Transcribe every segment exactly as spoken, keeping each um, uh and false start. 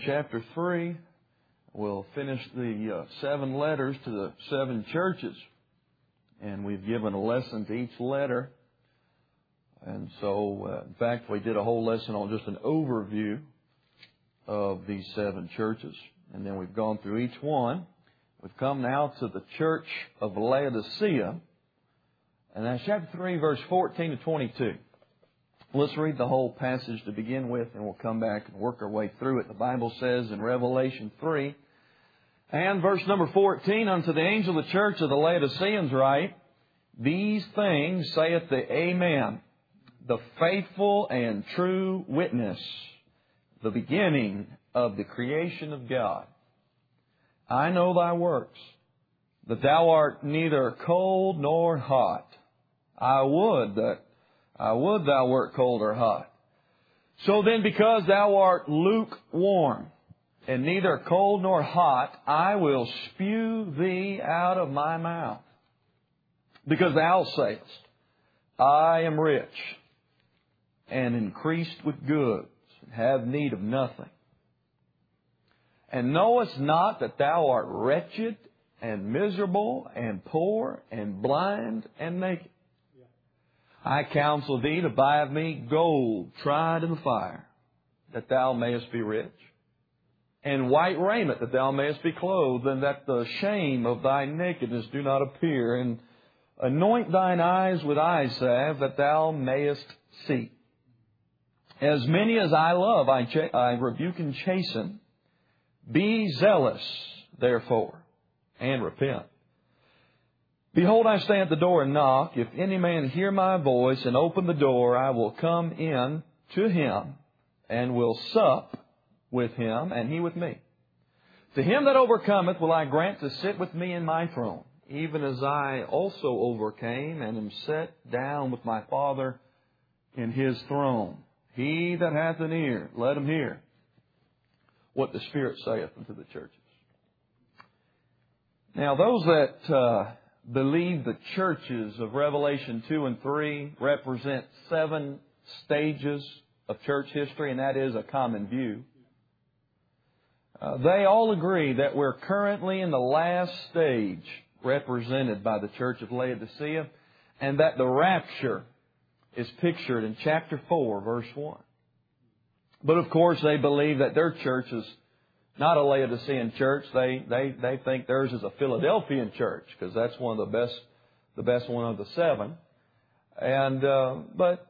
chapter three. We'll finish the uh, seven letters to the seven churches. And we've given a lesson to each letter. And so, uh, in fact, we did a whole lesson on just an overview of these seven churches. And then we've gone through each one. We've come now to the church of Laodicea. And that's chapter three, verse fourteen to twenty-two. Let's read the whole passage to begin with, and we'll come back and work our way through it. The Bible says in Revelation three, and verse number fourteen, unto the angel of the church of the Laodiceans write, these things saith the Amen, the faithful and true witness, the beginning of the creation of God. I know thy works, that thou art neither cold nor hot. I would that I would thou wert cold or hot. So then, because thou art lukewarm, and neither cold nor hot, I will spew thee out of my mouth. Because thou sayest, I am rich, and increased with goods, and have need of nothing. And knowest not that thou art wretched, and miserable, and poor, and blind, and naked? I counsel thee to buy of me gold tried in the fire, that thou mayest be rich, and white raiment, that thou mayest be clothed, and that the shame of thy nakedness do not appear, and anoint thine eyes with eye salve, that thou mayest see. As many as I love, I, ch- I rebuke and chasten. Be zealous, therefore, and repent. Behold, I stand at the door and knock. If any man hear my voice and open the door, I will come in to him and will sup with him and he with me. To him that overcometh will I grant to sit with me in my throne, even as I also overcame and am set down with my Father in his throne. He that hath an ear, let him hear what the Spirit saith unto the churches. Now, those that uh, believe the churches of Revelation two and three represent seven stages of church history, and that is a common view. Uh, they all agree that we're currently in the last stage represented by the church of Laodicea, and that the rapture is pictured in chapter four, verse one. But of course, they believe that their church is not a Laodicean church. They they they think theirs is a Philadelphian church, because that's one of the best the best one of the seven. And uh, but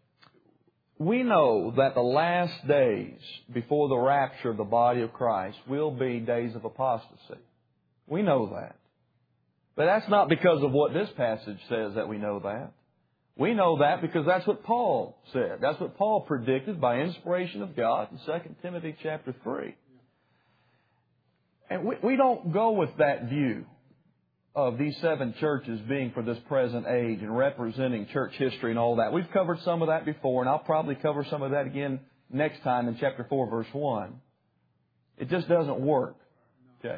we know that the last days before the rapture of the body of Christ will be days of apostasy. We know that. But that's not because of what this passage says that we know that. We know that because that's what Paul said. That's what Paul predicted by inspiration of God in Second Timothy chapter three. And we, we don't go with that view of these seven churches being for this present age and representing church history and all that. We've covered some of that before, and I'll probably cover some of that again next time in chapter four, verse one. It just doesn't work. Okay?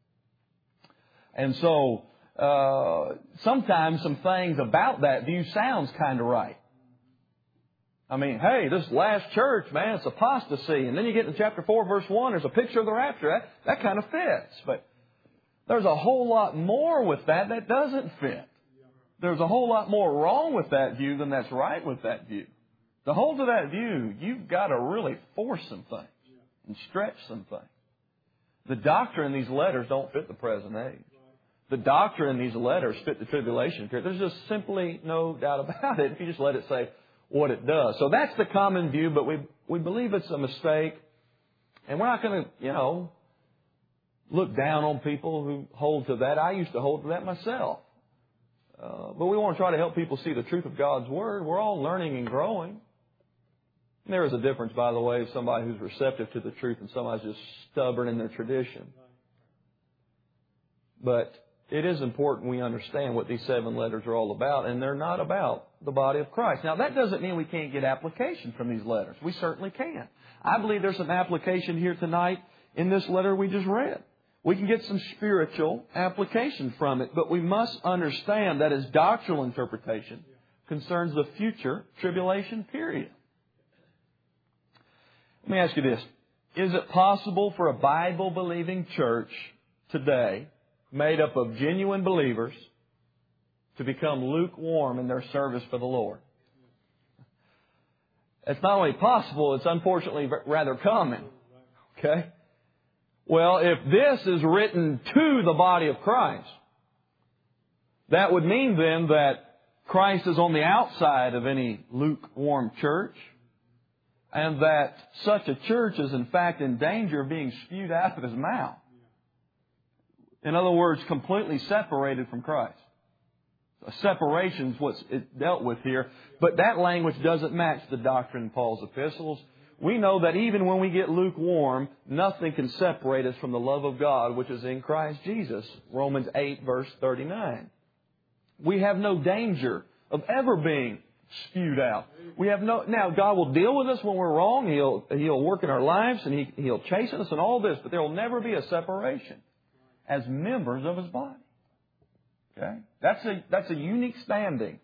And so, uh, sometimes some things about that view sounds kind of right. I mean, hey, this last church, man, it's apostasy. And then you get to chapter four, verse one, there's a picture of the rapture. That, that kind of fits. But there's a whole lot more with that that doesn't fit. There's a whole lot more wrong with that view than that's right with that view. To hold to that view, you've got to really force some things and stretch some things. The doctrine in these letters don't fit the present age. The doctrine in these letters fit the tribulation period. There's just simply no doubt about it if you just let it say what it does. So that's the common view, but we we believe it's a mistake. And we're not going to, you know, look down on people who hold to that. I used to hold to that myself. Uh, but we want to try to help people see the truth of God's Word. We're all learning and growing. And there is a difference, by the way, of somebody who's receptive to the truth and somebody's just stubborn in their tradition. But it is important we understand what these seven letters are all about, and they're not about the body of Christ. Now, that doesn't mean we can't get application from these letters. We certainly can. I believe there's an application here tonight in this letter we just read. We can get some spiritual application from it, but we must understand that its doctrinal interpretation concerns the future tribulation period. Let me ask you this. Is it possible for a Bible-believing church today, made up of genuine believers, to become lukewarm in their service for the Lord? It's not only possible, it's unfortunately rather common. Okay? Well, if this is written to the body of Christ, that would mean then that Christ is on the outside of any lukewarm church, and that such a church is in fact in danger of being spewed out of His mouth. In other words, completely separated from Christ. Separation is what's dealt with here. But that language doesn't match the doctrine in Paul's epistles. We know that even when we get lukewarm, nothing can separate us from the love of God, which is in Christ Jesus. Romans eight, verse thirty-nine. We have no danger of ever being spewed out. We have no. Now, God will deal with us when we're wrong. He'll He'll work in our lives, and he, He'll chasten us and all this. But there will never be a separation as members of His body. Okay, that's a that's a unique standing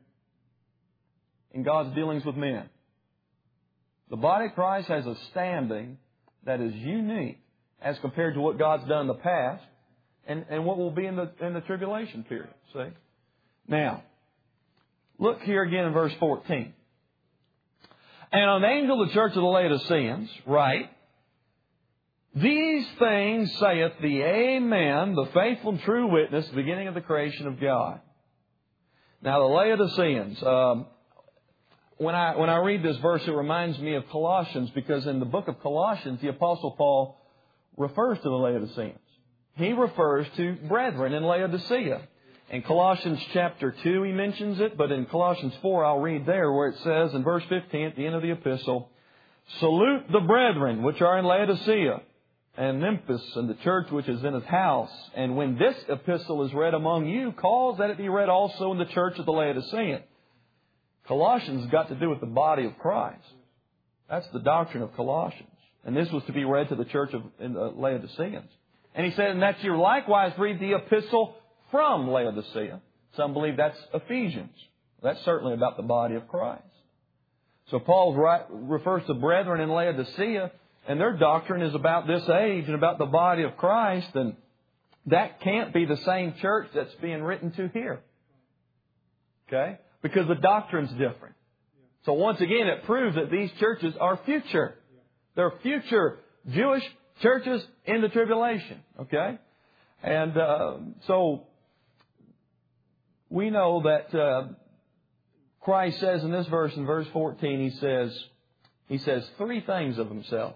in God's dealings with men. The body of Christ has a standing that is unique as compared to what God's done in the past, and, and what will be in the in the tribulation period. See, now look here again in verse fourteen. And an angel of the church of the Laodiceans write, These things saith the Amen, the faithful and true witness, the beginning of the creation of God. Now the Laodiceans, um, when I when I read this verse, it reminds me of Colossians, because in the book of Colossians, the Apostle Paul refers to the Laodiceans. He refers to brethren in Laodicea. In Colossians chapter two, he mentions it, but in Colossians four, I'll read there where it says in verse fifteen at the end of the epistle, Salute the brethren which are in Laodicea and Memphis, and the church which is in his house. And when this epistle is read among you, cause that it be read also in the church of the Laodicean. Colossians has got to do with the body of Christ. That's the doctrine of Colossians. And this was to be read to the church of in the Laodiceans. And he said, and that you likewise read the epistle from Laodicea. Some believe that's Ephesians. That's certainly about the body of Christ. So Paul right, refers to brethren in Laodicea, and their doctrine is about this age and about the body of Christ, and that can't be the same church that's being written to here. Okay? Because the doctrine's different. So once again, it proves that these churches are future. They're future Jewish churches in the tribulation. Okay? And uh, so we know that uh, Christ says in this verse, in verse fourteen, He says, He says three things of Himself.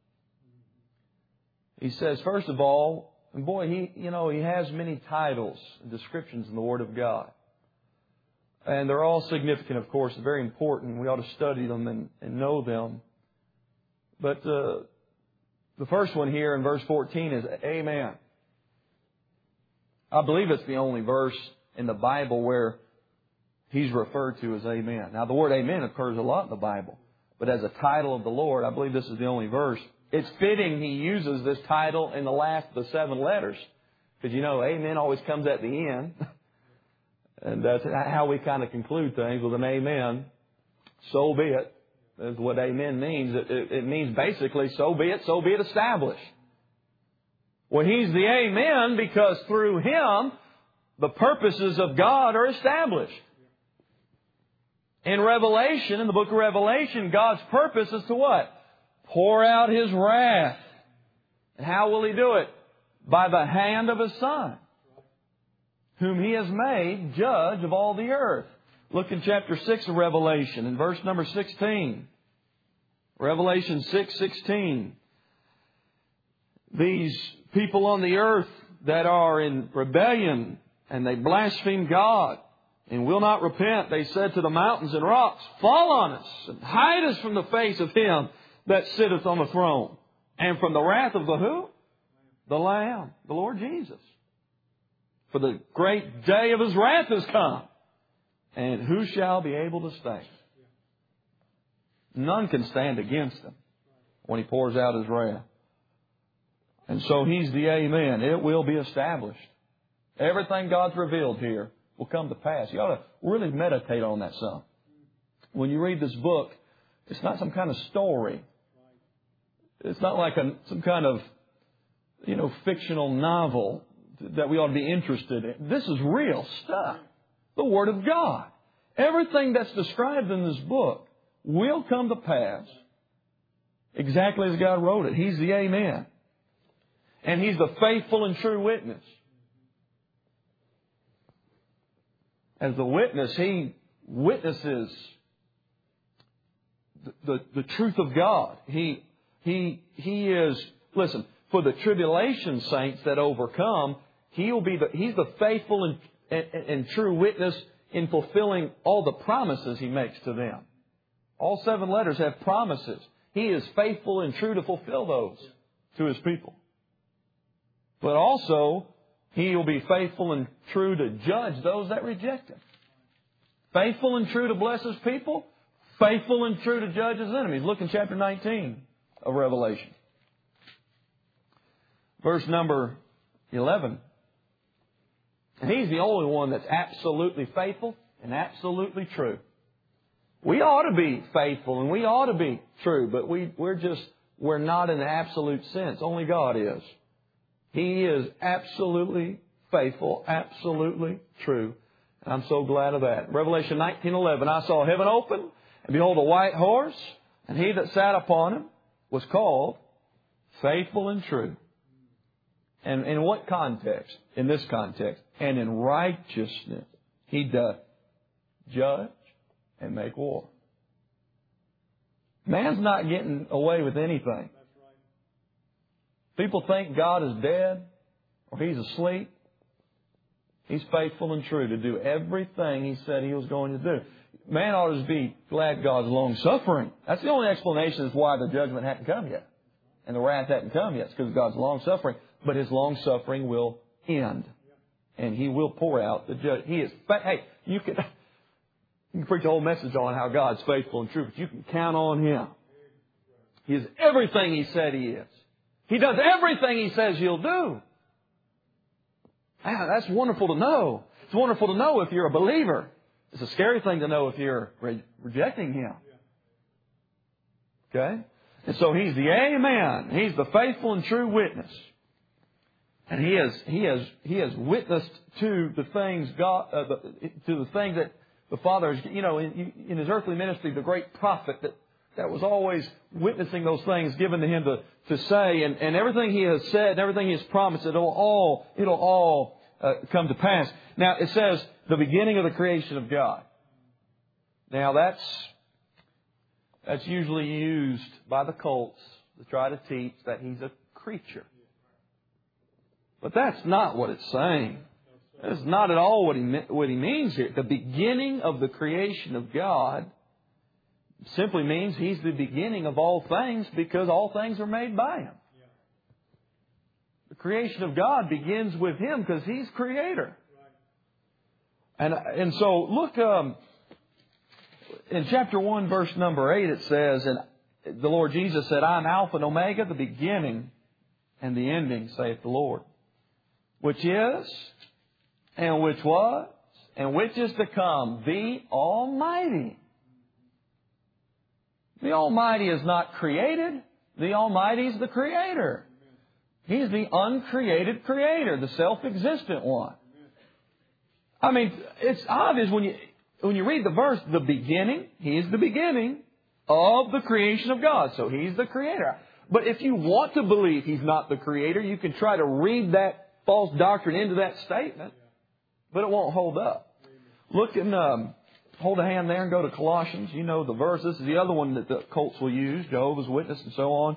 He says, first of all, and boy, He, you know, He has many titles and descriptions in the Word of God. And they're all significant, of course, very important. We ought to study them and, and know them. But uh, the first one here in verse fourteen is Amen. I believe it's the only verse in the Bible where He's referred to as Amen. Now, the word Amen occurs a lot in the Bible. But as a title of the Lord, I believe this is the only verse. It's fitting He uses this title in the last of the seven letters. Because, you know, Amen always comes at the end. And that's how we kind of conclude things with an Amen. So be it. That's what Amen means. It, it, it means basically, so be it, so be it established. Well, He's the Amen because through Him, the purposes of God are established. In Revelation, in the book of Revelation, God's purpose is to what? Pour out His wrath. And how will He do it? By the hand of His Son, whom He has made judge of all the earth. Look in chapter six of Revelation, in verse number sixteen. Revelation six sixteen. These people on the earth that are in rebellion, and they blaspheme God, and will not repent, they said to the mountains and rocks, Fall on us, and hide us from the face of Him that sitteth on the throne, and from the wrath of the who? The Lamb, the Lord Jesus. For the great day of His wrath has come, and who shall be able to stand? None can stand against Him when He pours out His wrath. And so He's the Amen. It will be established. Everything God's revealed here will come to pass. You ought to really meditate on that some. When you read this book, it's not some kind of story. it's not like a, some kind of, you know, fictional novel that we ought to be interested in. This is real stuff. The Word of God. Everything that's described in this book will come to pass exactly as God wrote it. He's the Amen. And He's the faithful and true witness. As the witness, He witnesses the, the, the truth of God. He, he, he is, listen, for the tribulation saints that overcome, He'll be the, He's the faithful and, and, and true witness in fulfilling all the promises He makes to them. All seven letters have promises. He is faithful and true to fulfill those to His people. But also, He will be faithful and true to judge those that reject Him. Faithful and true to bless His people. Faithful and true to judge His enemies. Look in chapter nineteen of Revelation. Verse number eleven. And He's the only one that's absolutely faithful and absolutely true. We ought to be faithful and we ought to be true, but we, we're just, we're not in the absolute sense. Only God is. He is absolutely faithful, absolutely true. And I'm so glad of that. Revelation nineteen eleven, I saw heaven open, and behold a white horse, and He that sat upon him was called Faithful and True. And in what context? In this context. And in righteousness He doth judge and make war. Man's not getting away with anything. People think God is dead or He's asleep. He's faithful and true to do everything He said He was going to do. Man ought to be glad God's long-suffering. That's the only explanation as why the judgment hadn't come yet. And the wrath hadn't come yet. It's because God's long-suffering. But His long-suffering will end. And He will pour out the judgment. He is, hey, you can, you can preach a whole message on how God's faithful and true, but you can count on Him. He is everything He said He is. He does everything He says He'll do. Man, that's wonderful to know. It's wonderful to know if you're a believer. It's a scary thing to know if you're re- rejecting Him. Okay? And so He's the Amen. He's the faithful and true witness. And He has, He has, He has witnessed to the things God, uh, the, to the things that the Father has, you know, in, in His earthly ministry, the great prophet that, that was always witnessing those things given to Him to, to say. And, and everything He has said, and everything He has promised, it'll all, it'll all uh, come to pass. Now, it says the beginning of the creation of God. Now, that's, that's usually used by the cults to try to teach that He's a creature. But that's not what it's saying. That's not at all what he, what he means here. The beginning of the creation of God simply means He's the beginning of all things because all things are made by Him. The creation of God begins with Him because He's Creator. And, and so look, um, in chapter one, verse number eight, it says, and the Lord Jesus said, I am Alpha and Omega, the beginning and the ending, saith the Lord. Which is, and which was, and which is to come, the Almighty. The Almighty is not created. The Almighty is the Creator. He's the uncreated Creator, the self-existent one. I mean, it's obvious when you when you read the verse, the beginning, He is the beginning of the creation of God. So He's the Creator. But if you want to believe He's not the Creator, you can try to read that false doctrine into that statement, but it won't hold up. Look and um, hold a hand there and go to Colossians. You know the verse. This is the other one that the cults will use, Jehovah's Witness and so on.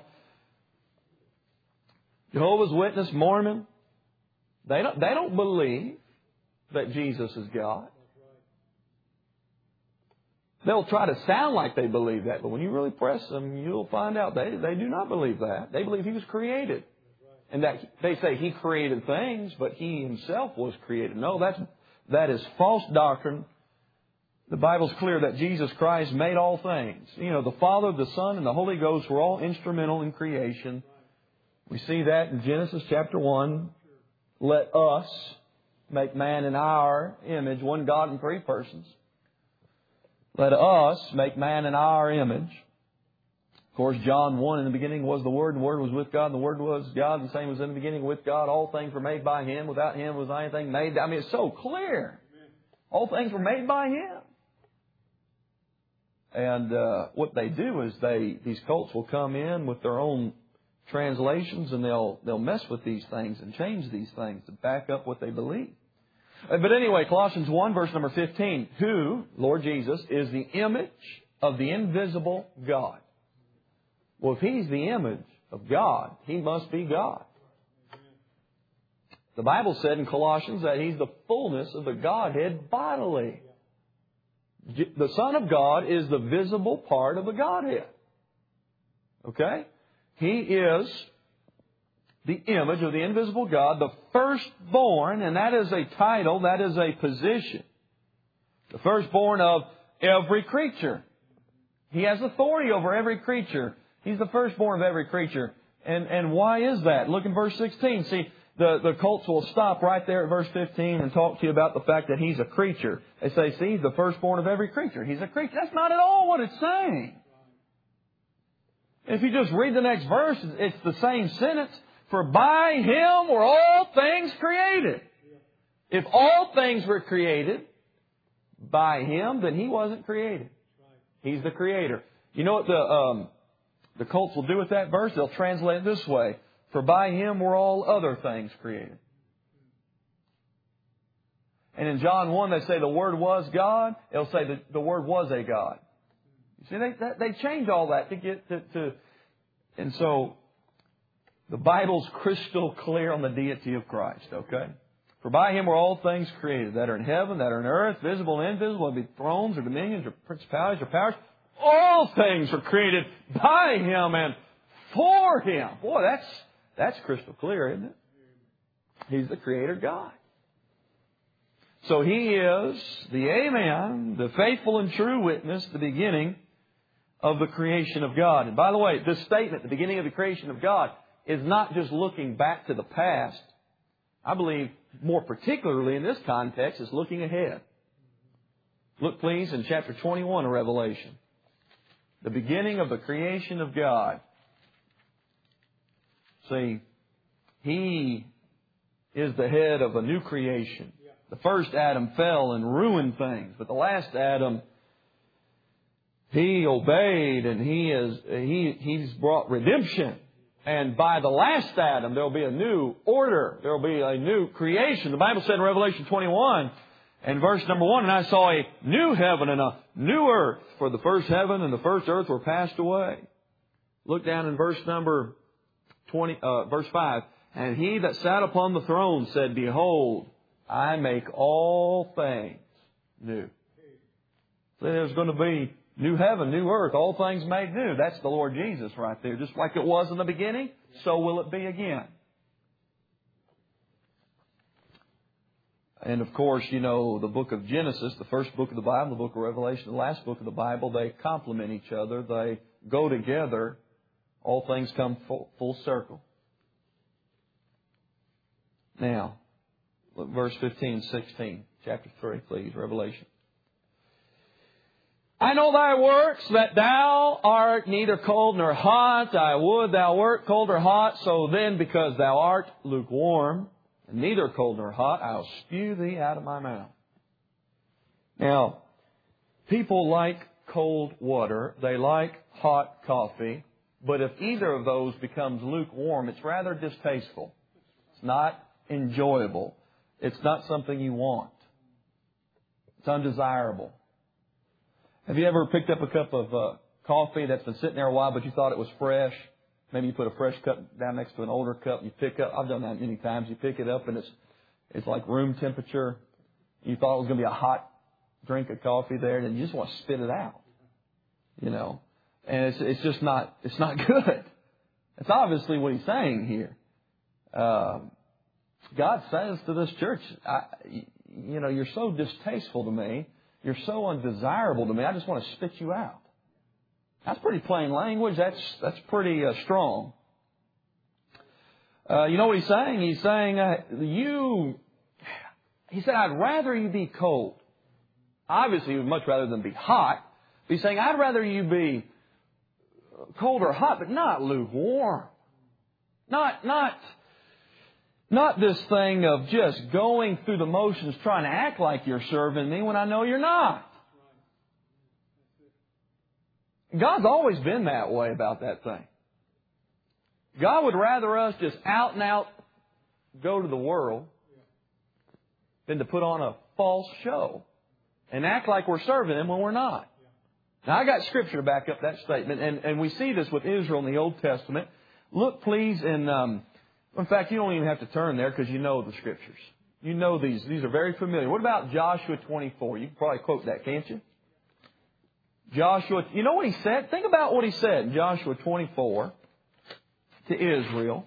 Jehovah's Witness, Mormon, they don't, they don't believe that Jesus is God. They'll try to sound like they believe that, but when you really press them, you'll find out they, they do not believe that. They believe He was created. And that they say He created things, but He Himself was created. No, that's, that is false doctrine. The Bible's clear that Jesus Christ made all things. You know, the Father, the Son, and the Holy Ghost were all instrumental in creation. We see that in Genesis chapter one. Let us make man in our image, one God in three persons. Let us make man in our image. course, John one, in the beginning was the Word, and the Word was with God, and the Word was God, the same was in the beginning with God. All things were made by Him. Without Him was not anything made. I mean, it's so clear. All things were made by Him. And uh, what they do is they these cults will come in with their own translations, and they'll they'll mess with these things and change these things to back up what they believe. But anyway, Colossians one, verse number fifteen, who, Lord Jesus, is the image of the invisible God. Well, if He's the image of God, He must be God. The Bible said in Colossians that He's the fullness of the Godhead bodily. The Son of God is the visible part of the Godhead. Okay? He is the image of the invisible God, the firstborn, and that is a title, that is a position. The firstborn of every creature. He has authority over every creature. He's the firstborn of every creature. And, and why is that? Look in verse sixteen. See, the, the cults will stop right there at verse fifteen and talk to you about the fact that He's a creature. They say, see, He's the firstborn of every creature. He's a creature. That's not at all what it's saying. If you just read the next verse, it's the same sentence. For by Him were all things created. If all things were created by Him, then He wasn't created. He's the Creator. You know what the um, the cults will do with that verse? They'll translate it this way. For by Him were all other things created. And in John one, they say the Word was God. They'll say that the Word was a God. You see, they, they change all that to get to, to... And so, the Bible's crystal clear on the deity of Christ, okay? For by Him were all things created, that are in heaven, that are in earth, visible and invisible, whether it be thrones or dominions or principalities or powers. All things were created by Him and for Him. Boy, that's that's crystal clear, isn't it? He's the Creator God. So He is the Amen, the faithful and true witness, the beginning of the creation of God. And by the way, this statement, the beginning of the creation of God, is not just looking back to the past. I believe more particularly in this context is looking ahead. Look please in chapter twenty-one of Revelation. The beginning of the creation of God. See, He is the head of a new creation. The first Adam fell and ruined things, but the last Adam, he obeyed, and he is he he's brought redemption. And by the last Adam, there will be a new order. There will be a new creation. The Bible said in Revelation twenty-one, and verse number one, and I saw a new heaven and a new earth, for the first heaven and the first earth were passed away. Look down in verse number twenty, uh, verse five. And He that sat upon the throne said, Behold, I make all things new. So there's going to be new heaven, new earth, all things made new. That's the Lord Jesus right there. Just like it was in the beginning, so will it be again. And of course, you know, the book of Genesis, the first book of the Bible, the book of Revelation, the last book of the Bible, they complement each other. They go together. All things come full, full circle. Now, look, verse fifteen and sixteen, chapter three, please, Revelation. I know thy works, that thou art neither cold nor hot. I would thou wert cold or hot. So then, because thou art lukewarm, and neither cold nor hot, I'll spew thee out of my mouth. Now, people like cold water. They like hot coffee. But if either of those becomes lukewarm, it's rather distasteful. It's not enjoyable. It's not something you want. It's undesirable. Have you ever picked up a cup of uh, coffee that's been sitting there a while, but you thought it was fresh? Maybe you put a fresh cup down next to an older cup. You pick up. I've done that many times. You pick it up and it's it's like room temperature. You thought it was going to be a hot drink of coffee there, and you just want to spit it out. You know, and it's it's just not it's not good. That's obviously what He's saying here. Um, God says to this church, I, you know, you're so distasteful to me. You're so undesirable to me. I just want to spit you out. That's pretty plain language. That's that's pretty uh, strong. Uh, you know what He's saying? He's saying, uh, you, He said, I'd rather you be cold. Obviously, He would much rather than be hot. But He's saying, I'd rather you be cold or hot, but not lukewarm. Not, not, not this thing of just going through the motions trying to act like you're serving me when I know you're not. God's always been that way about that thing. God would rather us just out and out go to the world than to put on a false show and act like we're serving Him when we're not. Now, I got Scripture to back up that statement, and, and we see this with Israel in the Old Testament. Look, please, in, um, in fact, you don't even have to turn there because you know the Scriptures. You know these. These are very familiar. What about Joshua twenty-four? You can probably quote that, can't you? Joshua, you know what he said? Think about what he said in Joshua twenty-four to Israel.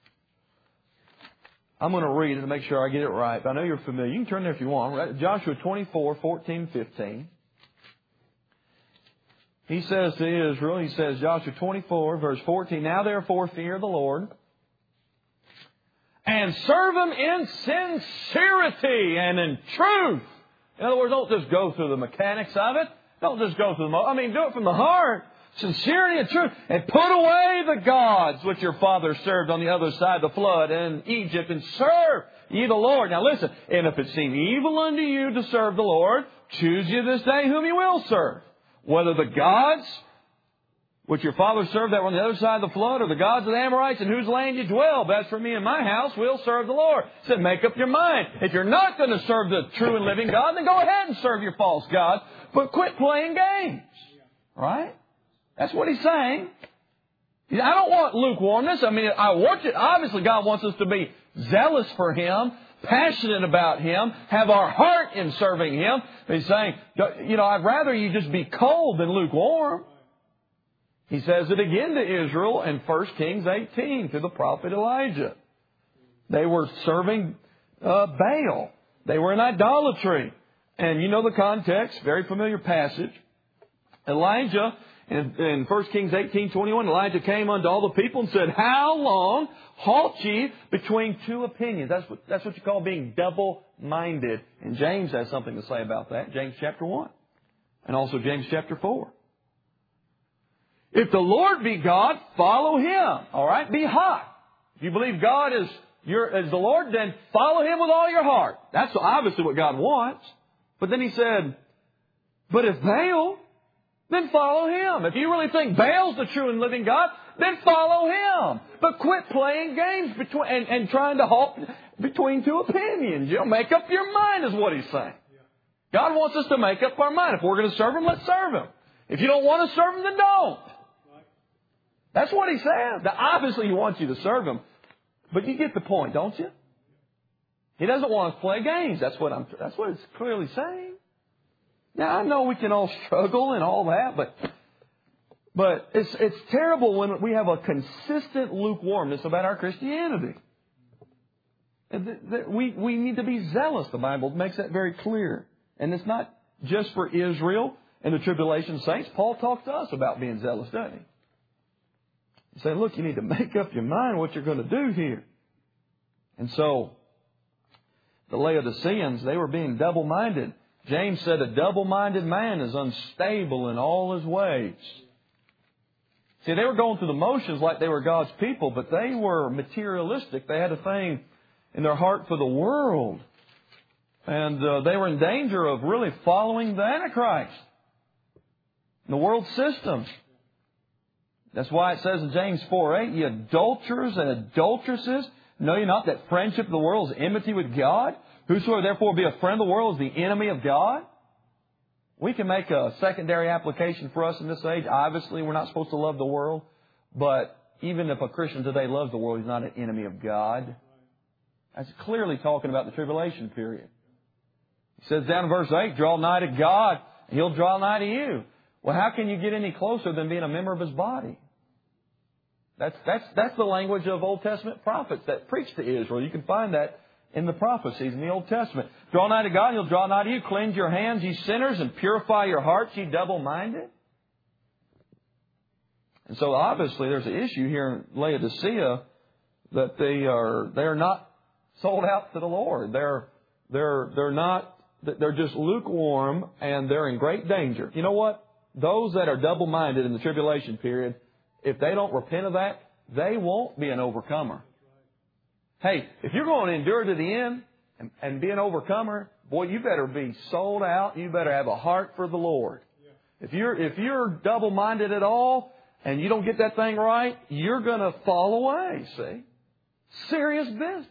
I'm going to read it to make sure I get it right, but I know you're familiar. You can turn there if you want. Joshua twenty-four, fourteen, fifteen. He says to Israel, he says, Joshua twenty-four, verse fourteen, "Now therefore fear the Lord, and serve Him in sincerity and in truth." In other words, don't just go through the mechanics of it. Don't just go through the... Mo- I mean, do it from the heart. Sincerity and truth. "And put away the gods which your fathers served on the other side of the flood in Egypt, and serve ye the Lord." Now listen, "And if it seem evil unto you to serve the Lord, choose ye this day whom you will serve. Whether the gods which your fathers served that were on the other side of the flood, or the gods of the Amorites in whose land you dwell. But as for me and my house, we'll serve the Lord." He said, make up your mind. If you're not going to serve the true and living God, then go ahead and serve your false gods. But quit playing games. Right? That's what He's saying. I don't want lukewarmness. I mean, I want it. Obviously, God wants us to be zealous for Him, passionate about Him, have our heart in serving Him. He's saying, you know, I'd rather you just be cold than lukewarm. He says it again to Israel in First Kings eighteen to the prophet Elijah. They were serving uh, Baal. They were in idolatry. And you know the context, very familiar passage. Elijah, in, in First Kings eighteen twenty-one, Elijah came unto all the people and said, "How long halt ye between two opinions?" That's what, that's what you call being double-minded. And James has something to say about that. James chapter one. And also James chapter four. "If the Lord be God, follow Him." All right? Be hot. If you believe God is, your, is the Lord, then follow Him with all your heart. That's obviously what God wants. But then He said, "But if Baal, then follow him." If you really think Baal's the true and living God, then follow Him. But quit playing games between and, and trying to halt between two opinions. You know, make up your mind is what He's saying. God wants us to make up our mind. If we're going to serve Him, let's serve Him. If you don't want to serve Him, then don't. That's what He says. Now, obviously, He wants you to serve Him. But you get the point, don't you? He doesn't want us to play games. That's what I'm. That's what it's clearly saying. Now, I know we can all struggle and all that, but but it's it's terrible when we have a consistent lukewarmness about our Christianity. We we need to be zealous. The Bible makes that very clear. And it's not just for Israel and the tribulation saints. Paul talks to us about being zealous, doesn't he? He said, look, you need to make up your mind what you're going to do here. And so, the Laodiceans, they were being double-minded. James said a double-minded man is unstable in all his ways. See, they were going through the motions like they were God's people, but they were materialistic. They had a thing in their heart for the world. And uh, they were in danger of really following the Antichrist, the world system. That's why it says in James four eight, "Ye adulterers and adulteresses, know ye not that friendship of the world is enmity with God? Whosoever therefore be a friend of the world is the enemy of God." We can make a secondary application for us in this age. Obviously, we're not supposed to love the world. But even if a Christian today loves the world, he's not an enemy of God. That's clearly talking about the tribulation period. He says down in verse eight, "Draw nigh to God, and He'll draw nigh to you." Well, how can you get any closer than being a member of His body? That's, that's, that's the language of Old Testament prophets that preach to Israel. You can find that in the prophecies in the Old Testament. "Draw nigh to God, and He'll draw nigh to you. Cleanse your hands, ye sinners, and purify your hearts, ye double-minded." And so obviously there's an issue here in Laodicea that they are they're not sold out to the Lord. They're they're they're not they're just lukewarm, and they're in great danger. You know what? Those that are double-minded in the tribulation period, if they don't repent of that, they won't be an overcomer. Hey, if you're going to endure to the end and, and be an overcomer, boy, you better be sold out. You better have a heart for the Lord. If you're, if you're double-minded at all and you don't get that thing right, you're going to fall away, see? Serious business.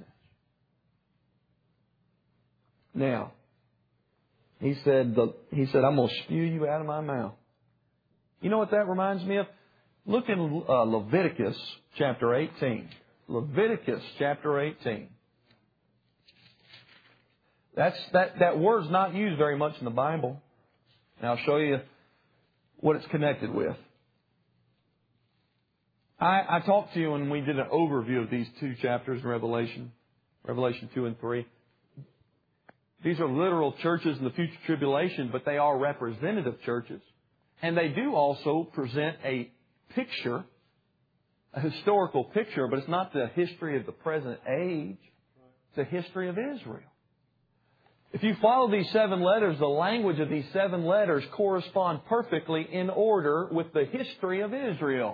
Now, he said, the, he said, I'm going to spew you out of my mouth. You know what that reminds me of? Look in uh, Leviticus chapter eighteen. Leviticus chapter eighteen. That's, that, that word's not used very much in the Bible. And I'll show you what it's connected with. I, I talked to you when we did an overview of these two chapters in Revelation, Revelation two and three. These are literal churches in the future tribulation, but they are representative churches. And they do also present a picture, a historical picture, but it's not the history of the present age. It's a history of Israel. If you follow these seven letters, the language of these seven letters correspond perfectly in order with the history of Israel.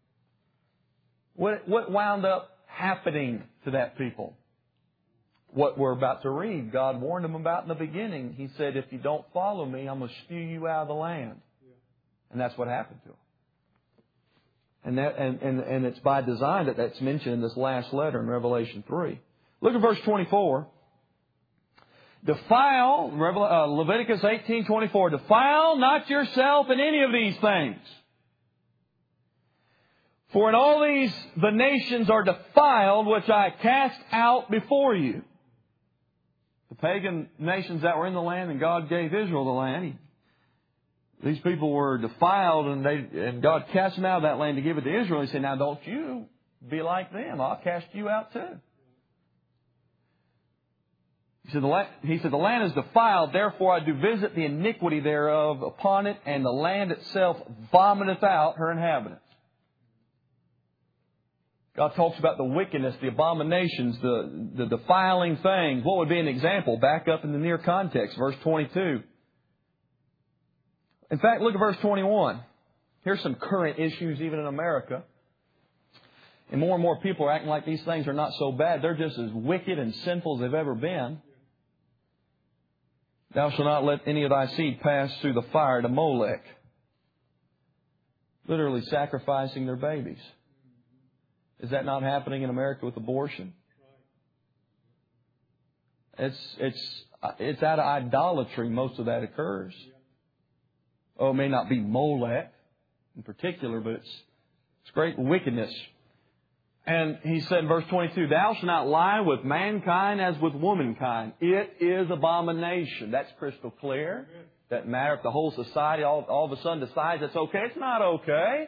What, what wound up happening to that people? What we're about to read, God warned them about in the beginning. He said, if you don't follow me, I'm going to spew you out of the land. And that's what happened to them. And, that, and, and, and it's by design that that's mentioned in this last letter in Revelation three. Look at verse twenty-four. Defile, uh, Leviticus eighteen twenty-four, defile not yourself in any of these things. For in all these the nations are defiled, which I cast out before you. The pagan nations that were in the land, and God gave Israel the land. He, these people were defiled, and they and God cast them out of that land to give it to Israel. He said, now don't you be like them. I'll cast you out too. He said, the land, he said, the land is defiled, therefore I do visit the iniquity thereof upon it, and the land itself vomiteth out her inhabitants. God talks about the wickedness, the abominations, the, the defiling things. What would be an example? Back up in the near context, verse twenty-two. In fact, look at verse twenty-one. Here's some current issues even in America. And more and more people are acting like these things are not so bad. They're just as wicked and sinful as they've ever been. Thou shalt not let any of thy seed pass through the fire to Molech. Literally sacrificing their babies. Is that not happening in America with abortion? It's, it's, it's out of idolatry most of that occurs. Oh, it may not be Molech in particular, but it's, it's great wickedness. And he said in verse twenty-two, thou shalt not lie with mankind as with womankind. It is abomination. That's crystal clear. Doesn't matter if the whole society all, all of a sudden decides it's okay. It's not okay.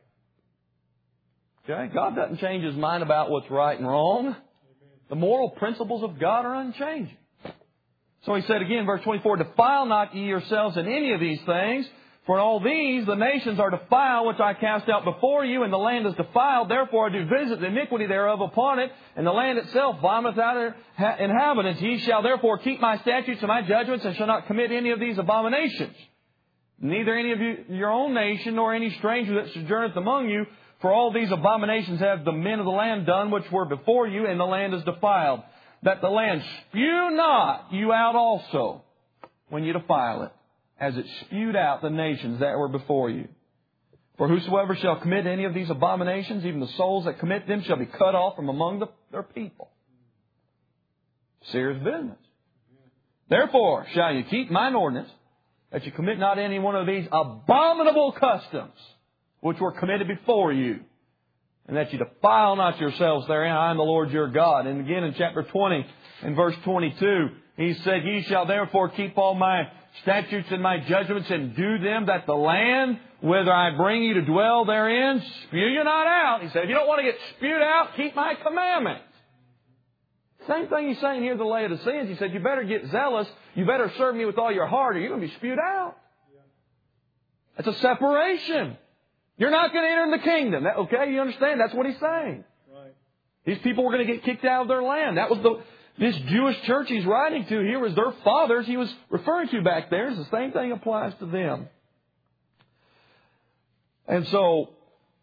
Okay? God doesn't change His mind about what's right and wrong. The moral principles of God are unchanging. So he said again, verse twenty-four, defile not ye yourselves in any of these things, for in all these the nations are defiled, which I cast out before you, and the land is defiled. Therefore I do visit the iniquity thereof upon it, and the land itself vomiteth out her inhabitants. Ye shall therefore keep my statutes and my judgments, and shall not commit any of these abominations. Neither any of you, your own nation, nor any stranger that sojourneth among you, for all these abominations have the men of the land done, which were before you, and the land is defiled. That the land spew not you out also, when you defile it, as it spewed out the nations that were before you. For whosoever shall commit any of these abominations, even the souls that commit them, shall be cut off from among the, their people. Serious business. Therefore shall you keep mine ordinance, that you commit not any one of these abominable customs, which were committed before you, and that you defile not yourselves therein. I am the Lord your God. And again in chapter twenty, in verse twenty-two, He said, ye shall therefore keep all my statutes and my judgments, and do them, that the land, whither I bring you to dwell therein, spew you not out. He said, if you don't want to get spewed out, keep my commandments. Same thing He's saying here to the Laodiceans. He said, you better get zealous. You better serve me with all your heart, or you're going to be spewed out. It's a separation. You're not going to enter in the kingdom. Okay, you understand? That's what He's saying. Right. These people were going to get kicked out of their land. That was the this Jewish church He's writing to here was their fathers He was referring to back there. It's the same thing applies to them. And so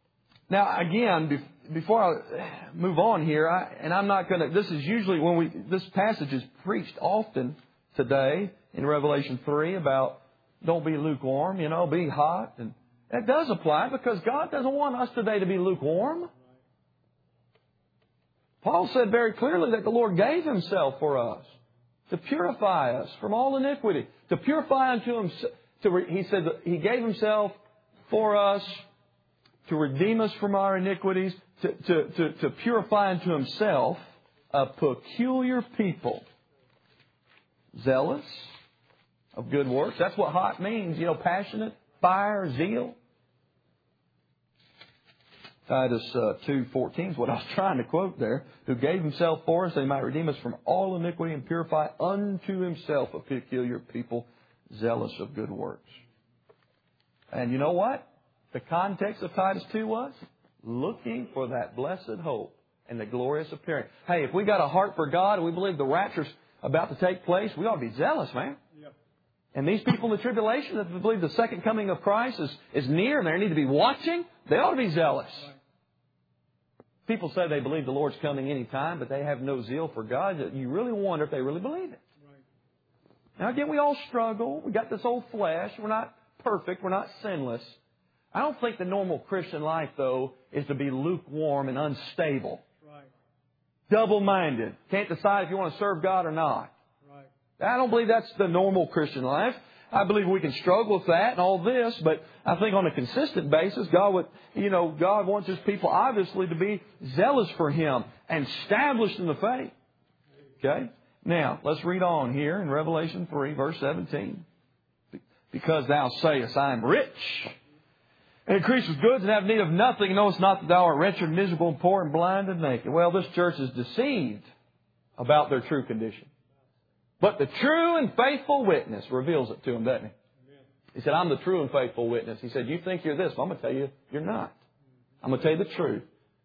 Now, again, be- before I move on here, I, and I'm not going to, this is usually when we, this passage is preached often today in Revelation three about don't be lukewarm, you know, be hot. And that does apply because God doesn't want us today to be lukewarm. Paul said very clearly that the Lord gave Himself for us to purify us from all iniquity, to purify unto Himself. To re, he said that He gave Himself for us to redeem us from our iniquities, to, to, to, to purify unto Himself a peculiar people, zealous of good works. That's what hot means, you know, passionate, fire, zeal. Titus uh, two fourteen is what I was trying to quote there. Who gave Himself for us, that He might redeem us from all iniquity and purify unto Himself a peculiar people, zealous of good works. And you know what? The context of Titus two was looking for that blessed hope and the glorious appearing. Hey, if we got a heart for God and we believe the rapture's about to take place, we ought to be zealous, man. Yep. And these people in the tribulation that believe the second coming of Christ is, is near and they need to be watching, they ought to be zealous. Right. People say they believe the Lord's coming any time, but they have no zeal for God. You really wonder if they really believe it. Right. Now again, we all struggle. We got this old flesh. We're not perfect. We're not sinless. I don't think the normal Christian life, though, is to be lukewarm and unstable. Right. Double-minded. Can't decide if you want to serve God or not. Right. I don't believe that's the normal Christian life. I believe we can struggle with that and all this, but I think on a consistent basis, God would, you know, God wants His people obviously to be zealous for Him and established in the faith. Okay? Now, let's read on here in Revelation three, verse seventeen. Because thou sayest, I am rich, and increase with goods, and have need of nothing, knowest not that thou art wretched, miserable, and poor, and blind, and naked. Well, this church is deceived about their true condition. But the true and faithful witness reveals it to them, doesn't he? He said, I'm the true and faithful witness. He said, you think you're this, but I'm going to tell you you're not. I'm going to tell you the truth.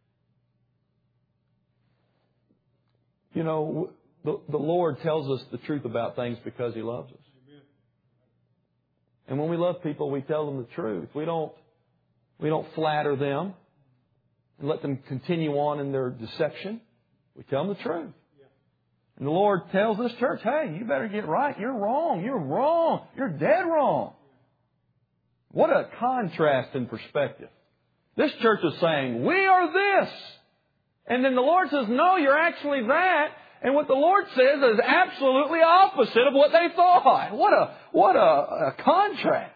You know, the, the Lord tells us the truth about things because He loves us. And when we love people, we tell them the truth. We don't, we don't flatter them and let them continue on in their deception. We tell them the truth. And the Lord tells this church, hey, you better get right. You're wrong. You're wrong. You're dead wrong. What a contrast in perspective. This church is saying, we are this. And then the Lord says, no, you're actually that. And what the Lord says is absolutely opposite of what they thought. What a, what a, a contrast.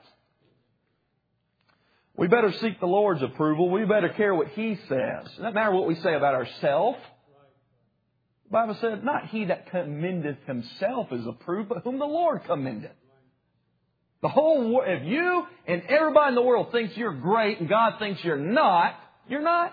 We better seek the Lord's approval. We better care what He says. It doesn't matter what we say about ourselves. The Bible said, not he that commendeth himself is approved, but whom the Lord commendeth. The whole world, if you and everybody in the world thinks you're great and God thinks you're not, you're not.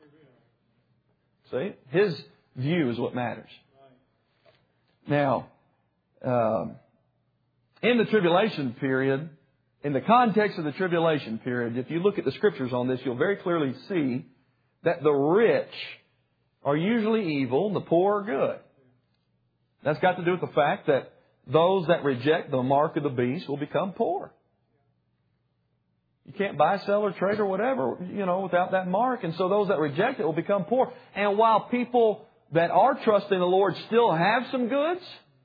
See? His view is what matters. Now, um, in the tribulation period, in the context of the tribulation period, if you look at the Scriptures on this, you'll very clearly see that the rich are usually evil and the poor are good. That's got to do with the fact that those that reject the mark of the beast will become poor. You can't buy, sell, or trade or whatever, you know, without that mark. And so those that reject it will become poor. And while people that are trusting the Lord still have some goods,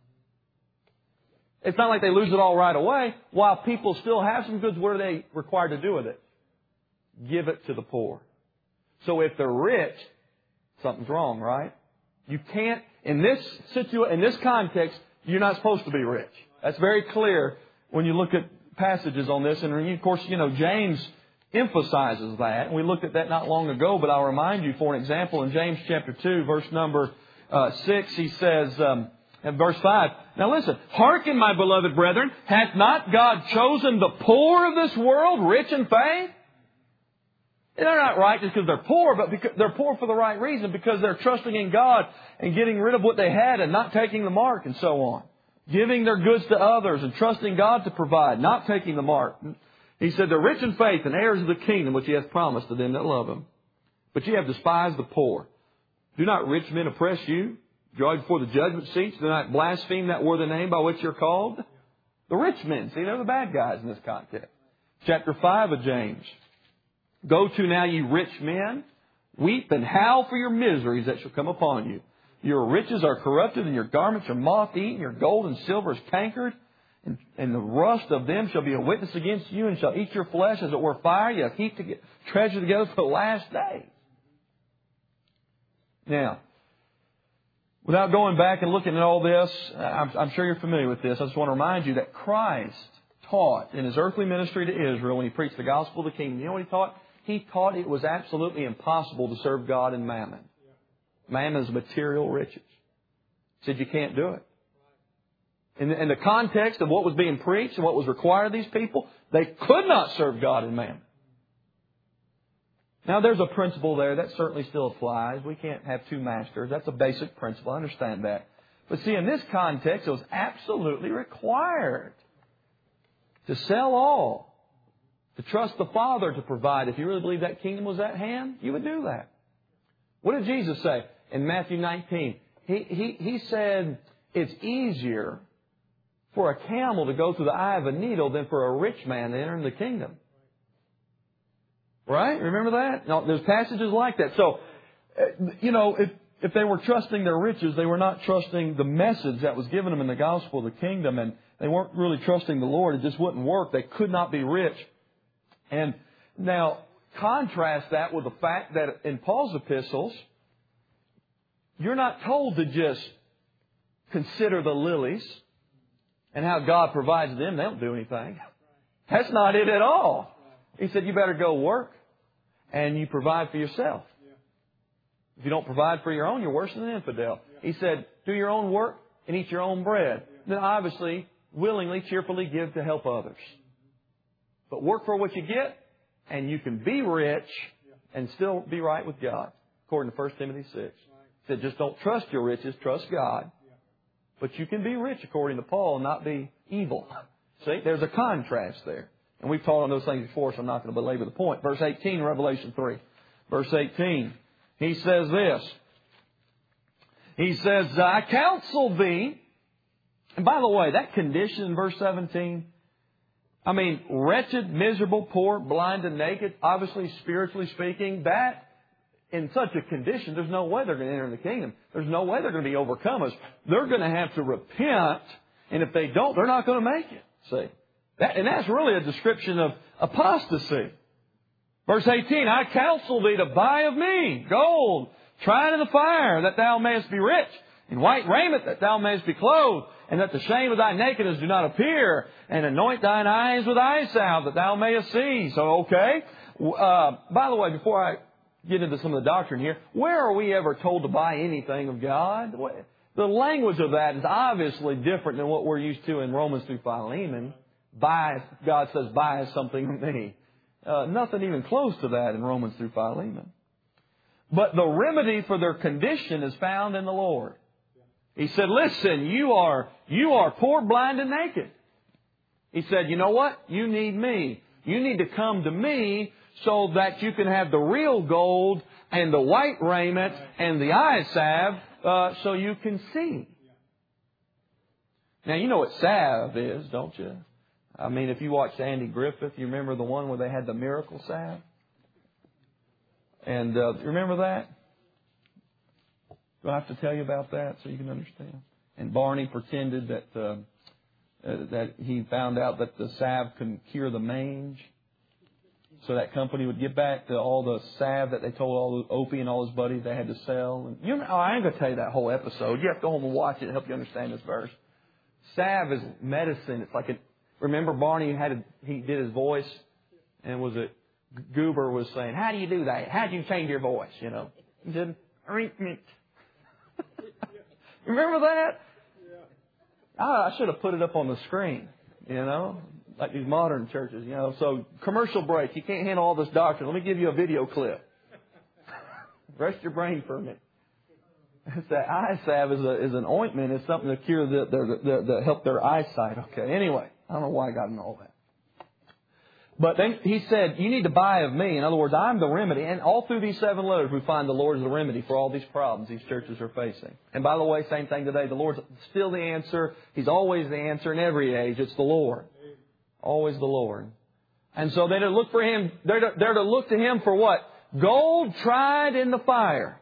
it's not like they lose it all right away. While people still have some goods, what are they required to do with it? Give it to the poor. So if they're rich, something's wrong, right? You can't, in this situa- in this context, you're not supposed to be rich. That's very clear when you look at passages on this. And of course, you know, James emphasizes that. And we looked at that not long ago, but I'll remind you, for an example, in James chapter two, verse number uh, six, he says, um, in verse five, now listen, hearken, my beloved brethren, hath not God chosen the poor of this world rich in faith? They're not right just because they're poor, but because they're poor for the right reason, because they're trusting in God and getting rid of what they had and not taking the mark and so on. Giving their goods to others and trusting God to provide, not taking the mark. He said, they're rich in faith and heirs of the kingdom which He hath promised to them that love Him. But ye have despised the poor. Do not rich men oppress you? Draw you before the judgment seats. Do not blaspheme that worthy name by which you're called. The rich men, see, they're the bad guys in this context. Chapter five of James. Go to now, ye rich men, weep and howl for your miseries that shall come upon you. Your riches are corrupted, and your garments are moth-eaten. Your gold and silver is cankered, and, and the rust of them shall be a witness against you, and shall eat your flesh as it were fire. You have heaped to get treasure together for the last days. Now, without going back and looking at all this, I'm, I'm sure you're familiar with this. I just want to remind you that Christ taught in His earthly ministry to Israel when He preached the gospel of the kingdom. You know what He taught? He taught it was absolutely impossible to serve God in mammon. Mammon is material riches. He said you can't do it. In the, in the context of what was being preached and what was required of these people, they could not serve God in mammon. Now, there's a principle there that certainly still applies. We can't have two masters. That's a basic principle. I understand that. But see, in this context, it was absolutely required to sell all, to trust the Father to provide. If you really believe that kingdom was at hand, you would do that. What did Jesus say in Matthew nineteen? He, he, he said it's easier for a camel to go through the eye of a needle than for a rich man to enter in the kingdom. Right? Remember that? No, there's passages like that. So, you know, if, if they were trusting their riches, they were not trusting the message that was given them in the gospel of the kingdom, and they weren't really trusting the Lord. It just wouldn't work. They could not be rich. And now, contrast that with the fact that in Paul's epistles, you're not told to just consider the lilies and how God provides them. They don't do anything. That's not it at all. He said you better go work and you provide for yourself. If you don't provide for your own, you're worse than an infidel. He said, do your own work and eat your own bread. Then obviously, willingly, cheerfully give to help others. But work for what you get, and you can be rich and still be right with God, according to First Timothy six. He said, just don't trust your riches, trust God. But you can be rich, according to Paul, and not be evil. See, there's a contrast there. And we've taught on those things before, so I'm not going to belabor the point. Verse eighteen, Revelation three. Verse eighteen, he says this. He says, I counsel thee. And by the way, that condition in verse seventeen, I mean, wretched, miserable, poor, blind, and naked, obviously, spiritually speaking, that, in such a condition, there's no way they're going to enter the kingdom. There's no way they're going to be overcomers. They're going to have to repent, and if they don't, they're not going to make it. See? That, and that's really a description of apostasy. Verse eighteen, I counsel thee to buy of me gold, tried in the fire, that thou mayest be rich, and white raiment, that thou mayest be clothed, and that the shame of thy nakedness do not appear, and anoint thine eyes with eye salve, that thou mayest see. So, okay. Uh, by the way, before I get into some of the doctrine here, where are we ever told to buy anything of God? The language of that is obviously different than what we're used to in Romans through Philemon. Buy, God says, buy something of me. Uh, nothing even close to that in Romans through Philemon. But the remedy for their condition is found in the Lord. He said, listen, you are, you are poor, blind, and naked. He said, you know what? You need me. You need to come to me so that you can have the real gold and the white raiment and the eye salve uh, so you can see. Now, you know what salve is, don't you? I mean, if you watched Andy Griffith, you remember the one where they had the miracle salve? And uh, remember that? Do I have to tell you about that so you can understand? And Barney pretended that uh, uh, that he found out that the salve can cure the mange. So that company would get back to all the salve that they told all the Opie and all his buddies they had to sell. And you know, I ain't going to tell you that whole episode. You have to go home and watch it to help you understand this verse. Salve is medicine. It's like a... Remember Barney had a, he did his voice, and was it Goober was saying, how do you do that? How do you change your voice? You know, he said, ointment. Remember that? Yeah. I should have put it up on the screen, you know, like these modern churches, you know. So commercial break. You can't handle all this doctrine. Let me give you a video clip. Rest your brain for a minute. It's that eye salve is, a, is an ointment. It's something to cure the, the, the, the help their eyesight. Okay. Anyway, I don't know why I got into all that. But then he said, you need to buy of me. In other words, I'm the remedy. And all through these seven letters, we find the Lord is the remedy for all these problems these churches are facing. And by the way, same thing today. The Lord's still the answer. He's always the answer in every age. It's the Lord. Always the Lord. And so they're to look for Him, they're to, they're to look to Him for what? Gold tried in the fire.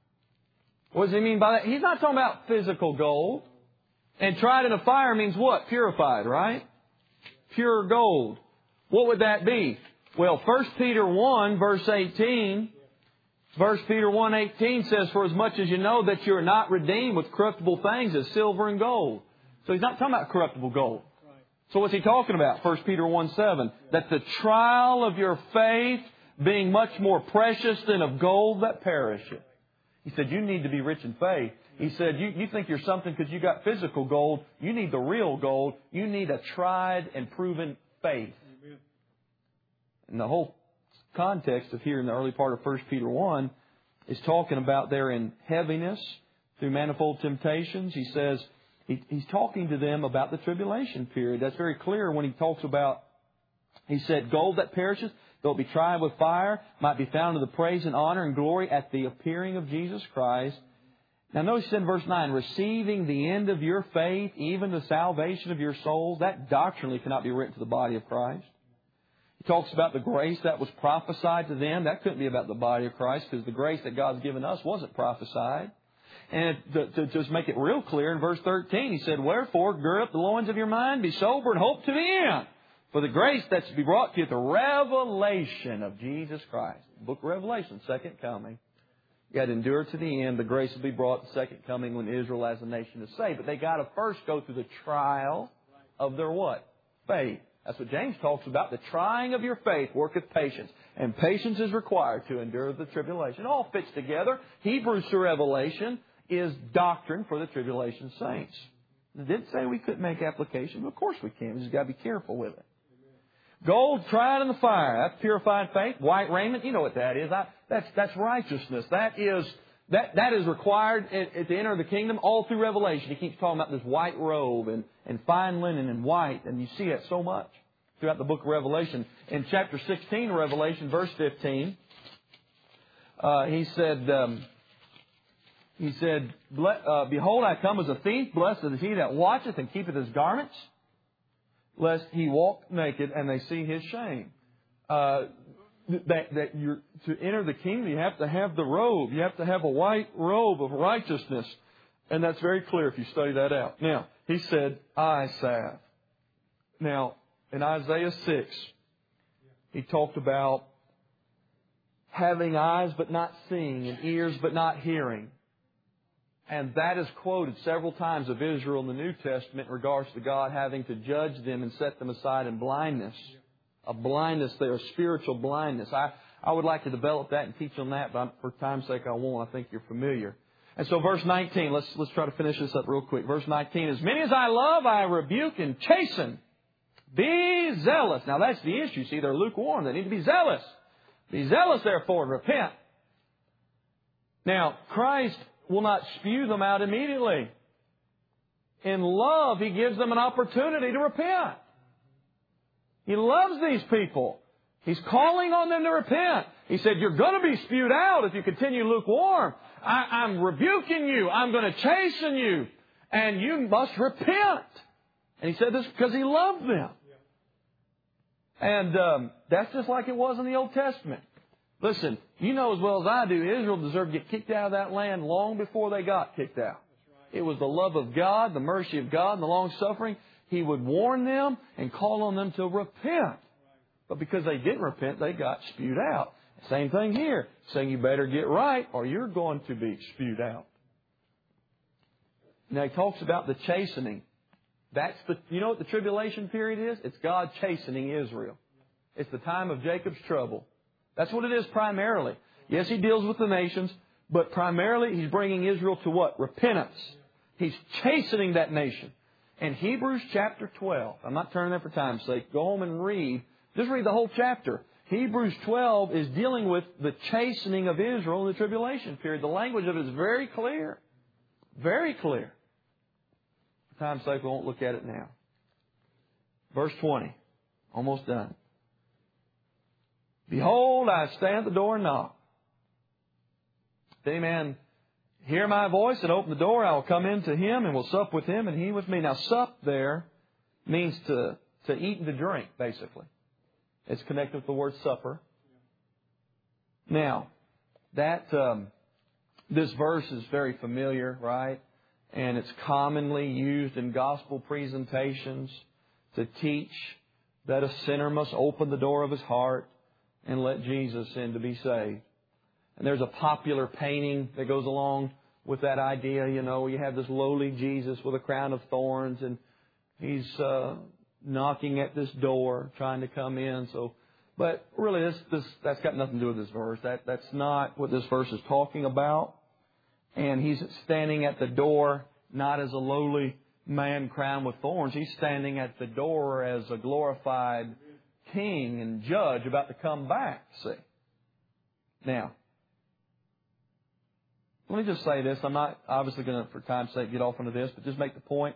What does He mean by that? He's not talking about physical gold. And tried in the fire means what? Purified, right? Pure gold. What would that be? Well, First Peter one, verse eighteen, First Peter one eighteen says, for as much as you know that you are not redeemed with corruptible things as silver and gold. So He's not talking about corruptible gold. So what's He talking about? First Peter one seven, that the trial of your faith being much more precious than of gold that perisheth. He said, you need to be rich in faith. He said, you, you think you're something because you got physical gold. You need the real gold. You need a tried and proven faith. Amen. And the whole context of here in the early part of First Peter one is talking about they're in heaviness through manifold temptations. He says, he, he's talking to them about the tribulation period. That's very clear when he talks about, he said, gold that perishes, though it be tried with fire, might be found to the praise and honor and glory at the appearing of Jesus Christ. Now notice in verse nine, receiving the end of your faith, even the salvation of your souls. That doctrinally cannot be written to the body of Christ. He talks about the grace that was prophesied to them. That couldn't be about the body of Christ because the grace that God's given us wasn't prophesied. And to, to just make it real clear, in verse thirteen, he said, wherefore, gird up the loins of your mind, be sober, and hope to the end. For the grace that's to be brought to you at the revelation of Jesus Christ. Book of Revelation, second coming. You got to endure to the end. The grace will be brought at the second coming when Israel as a nation is saved. But they got to first go through the trial of their what? Faith. That's what James talks about. The trying of your faith worketh patience. And patience is required to endure the tribulation. It all fits together. Hebrews to Revelation is doctrine for the tribulation saints. It didn't say we couldn't make application, but of course we can. We just got to be careful with it. Gold tried in the fire. That's purified faith. White raiment. You know what that is. I, that's, that's righteousness. That is, that, that is required at, at to enter the kingdom all through Revelation. He keeps talking about this white robe and, and fine linen and white. And you see it so much throughout the book of Revelation. In chapter sixteen of Revelation, verse fifteen, uh, he said, um, he said, uh, behold, I come as a thief. Blessed is he that watcheth and keepeth his garments, lest he walk naked and they see his shame. Uh, that that you're to enter the kingdom, you have to have the robe. You have to have a white robe of righteousness. And that's very clear if you study that out. Now, he said, eye salve. Now, in Isaiah six, he talked about having eyes but not seeing and ears but not hearing. And that is quoted several times of Israel in the New Testament in regards to God having to judge them and set them aside in blindness. A blindness there, a spiritual blindness. I, I would like to develop that and teach on that, but for time's sake I won't. I think you're familiar. And so verse nineteen, let's, let's try to finish this up real quick. Verse nineteen, as many as I love, I rebuke and chasten. Be zealous. Now that's the issue. See, they're lukewarm. They need to be zealous. Be zealous, therefore, and repent. Now, Christ will not spew them out immediately. In love, He gives them an opportunity to repent. He loves these people. He's calling on them to repent. He said, you're going to be spewed out if you continue lukewarm. I, I'm rebuking you. I'm going to chasten you. And you must repent. And He said this because He loved them. And um, that's just like it was in the Old Testament. Listen, you know as well as I do, Israel deserved to get kicked out of that land long before they got kicked out. It was the love of God, the mercy of God, and the long-suffering. He would warn them and call on them to repent. But because they didn't repent, they got spewed out. Same thing here, saying you better get right or you're going to be spewed out. Now, he talks about the chastening. That's the, you know what the tribulation period is? It's God chastening Israel. It's the time of Jacob's trouble. That's what it is primarily. Yes, He deals with the nations, but primarily He's bringing Israel to what? Repentance. He's chastening that nation. In Hebrews chapter twelve, I'm not turning there for time's sake, go home and read. Just read the whole chapter. Hebrews twelve is dealing with the chastening of Israel in the tribulation period. The language of it is very clear. Very clear. For time's sake, we won't look at it now. Verse twenty. Almost done. Behold, I stand at the door and knock. If any man hear my voice and open the door, I will come in to him and will sup with him and he with me. Now, sup there means to, to eat and to drink, basically. It's connected with the word supper. Now, that um, this verse is very familiar, right? And it's commonly used in gospel presentations to teach that a sinner must open the door of his heart and let Jesus in to be saved. And there's a popular painting that goes along with that idea. You know, you have this lowly Jesus with a crown of thorns, and He's uh, knocking at this door, trying to come in. So, but really, this, this that's got nothing to do with this verse. That that's not what this verse is talking about. And He's standing at the door, not as a lowly man crowned with thorns. He's standing at the door as a glorified king and judge about to come back. See? Now, let me just say this. I'm not obviously going to, for time's sake, get off into this, but just make the point.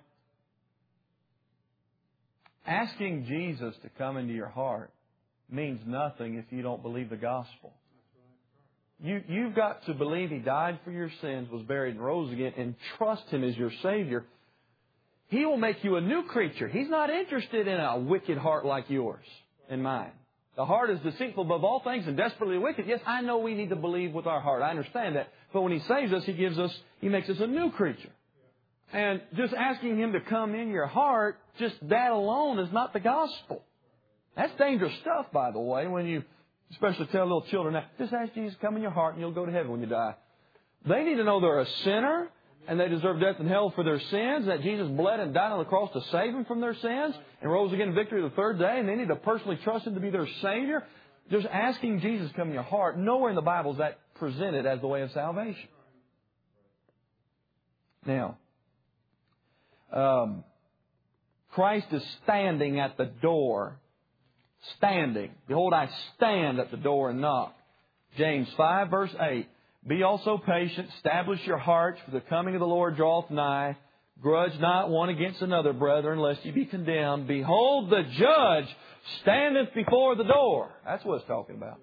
Asking Jesus to come into your heart means nothing if you don't believe the gospel. You, you've got to believe He died for your sins, was buried and rose again, and trust Him as your Savior. He will make you a new creature. He's not interested in a wicked heart like yours and mine. The heart is deceitful above all things and desperately wicked. Yes, I know we need to believe with our heart. I understand that. But when He saves us, He gives us, He makes us a new creature. And just asking Him to come in your heart, just that alone is not the gospel. That's dangerous stuff, by the way, when you especially tell little children, now, just ask Jesus to come in your heart and you'll go to heaven when you die. They need to know they're a sinner and they deserve death and hell for their sins, that Jesus bled and died on the cross to save them from their sins and rose again in victory the third day, and they need to personally trust Him to be their Savior. Just asking Jesus to come in your heart, nowhere in the Bible is that presented as the way of salvation. Now, um, Christ is standing at the door. Standing. Behold, I stand at the door and knock. James five, verse eight. Be also patient, establish your hearts, for the coming of the Lord draweth nigh. Grudge not one against another, brethren, lest ye be condemned. Behold, the judge standeth before the door. That's what it's talking about.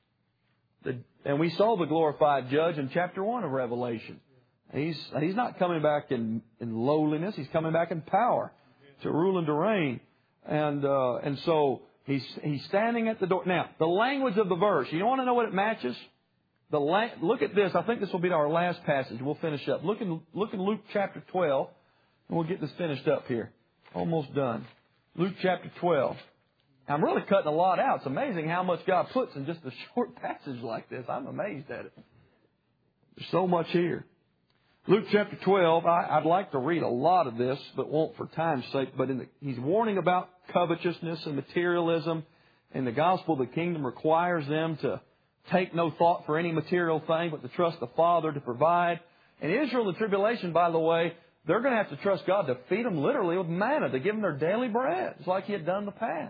The, and we saw the glorified judge in chapter one of Revelation. He's, he's not coming back in, in lowliness. He's coming back in power to rule and to reign. And, uh, and so he's, he's standing at the door. Now, the language of the verse, you want to know what it matches? The la- look at this. I think this will be our last passage. We'll finish up. Look in, look in Luke chapter twelve, and we'll get this finished up here. Almost done. Luke chapter twelve. I'm really cutting a lot out. It's amazing how much God puts in just a short passage like this. I'm amazed at it. There's so much here. Luke chapter twelve, I, I'd like to read a lot of this, but won't for time's sake. But in the, he's warning about covetousness and materialism. In the gospel, the kingdom requires them to take no thought for any material thing, but to trust the Father to provide. And Israel in the tribulation, by the way, they're going to have to trust God to feed them literally with manna, to give them their daily bread, just like He had done in the past.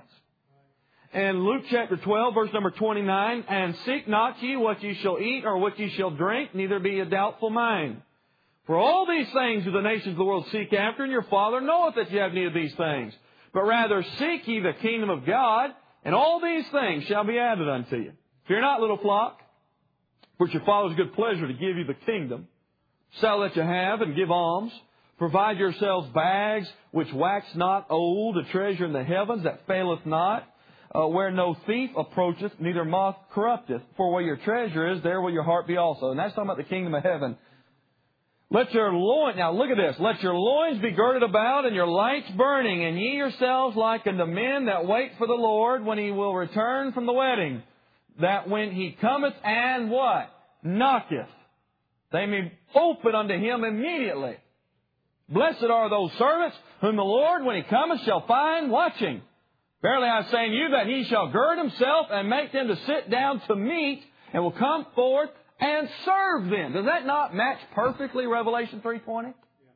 And Luke chapter twelve, verse number twenty-nine, and seek not ye what ye shall eat or what ye shall drink, neither be a doubtful mind. For all these things do the nations of the world seek after, and your Father knoweth that ye have need of these things. But rather seek ye the kingdom of God, and all these things shall be added unto you. Fear not, little flock, for it's your Father's good pleasure to give you the kingdom. Sell that you have and give alms. Provide yourselves bags which wax not old, a treasure in the heavens that faileth not, uh, where no thief approacheth, neither moth corrupteth. For where your treasure is, there will your heart be also. And that's talking about the kingdom of heaven. Let your loins, now look at this, let your loins be girded about and your lights burning, and ye yourselves like unto men that wait for the Lord when He will return from the wedding, that when He cometh and what? Knocketh, they may open unto Him immediately. Blessed are those servants whom the Lord, when He cometh, shall find watching. Verily I say unto you that He shall gird Himself and make them to sit down to meat, and will come forth and serve them. Does that not match perfectly Revelation three twenty?